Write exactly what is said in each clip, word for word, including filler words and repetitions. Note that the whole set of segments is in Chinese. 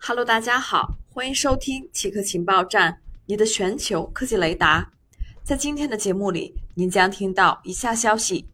Hello，大家好，欢迎收听奇科情报站，你的全球科技雷达。在今天的节目里，您将听到以下消息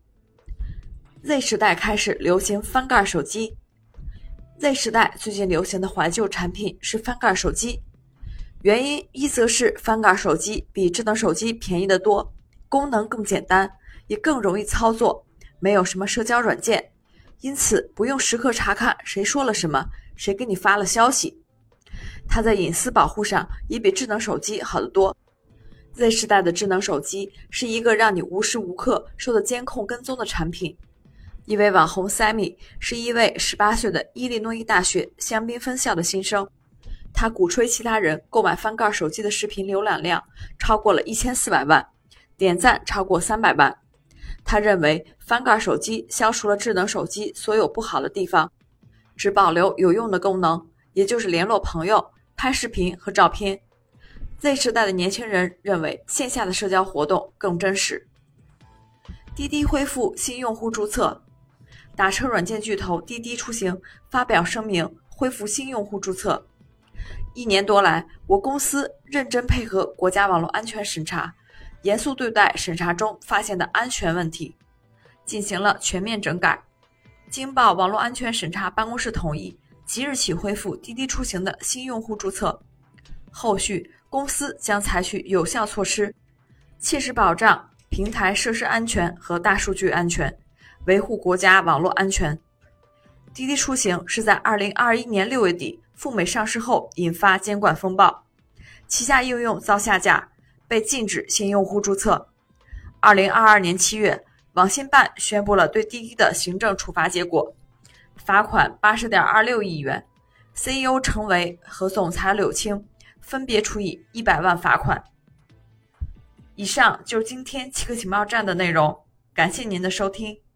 ：Z 时代开始流行翻盖手机。Z 时代最近流行的怀旧产品是翻盖手机，原因一则是翻盖手机比智能手机便宜得多，功能更简单，也更容易操作，没有什么社交软件，因此不用时刻查看谁说了什么，谁给你发了消息。它在隐私保护上也比智能手机好得多。Z 时代的智能手机是一个让你无时无刻受到监控跟踪的产品。一位网红 Sammy 是一位十八岁的伊利诺伊大学香槟分校的新生，他鼓吹其他人购买翻盖手机的视频浏览量超过了一千四百万，点赞超过三百万。他认为翻盖手机消除了智能手机所有不好的地方，只保留有用的功能，也就是联络朋友、拍视频和照片。Z 时代的年轻人认为线下的社交活动更真实。滴滴恢复新用户注册，打车软件巨头滴滴出行发表声明，恢复新用户注册。一年多来，我公司认真配合国家网络安全审查，严肃对待审查中发现的安全问题，进行了全面整改。经报网络安全审查办公室同意，即日起恢复滴滴出行的新用户注册。后续公司将采取有效措施，切实保障平台设施安全和大数据安全，维护国家网络安全。滴滴出行是在二零二一年六月底赴美上市后引发监管风暴，旗下应用遭下架，被禁止新用户注册。二零二二年七月，网信办宣布了对滴滴的行政处罚结果，罚款 八十点二六亿元， C E O 程维和总裁柳青分别处以一百万罚款。以上就是今天奇科情报站的内容，感谢您的收听。